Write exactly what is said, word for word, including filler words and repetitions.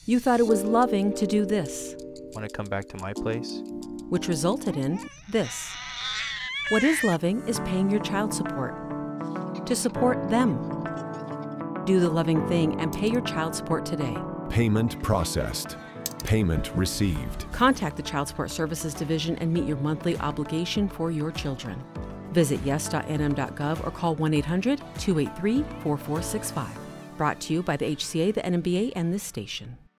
You thought it was loving to do this, Want to come back to my place? which resulted in this. What is loving is paying your child support. To support them. Do the loving thing and pay your child support today. Payment processed. Payment received. Contact the Child Support Services Division and meet your monthly obligation for your children. Visit yes dot n m dot gov or call one eight hundred, two eight three, four four six five. Brought to you by the H C A, the N M B A, and this station.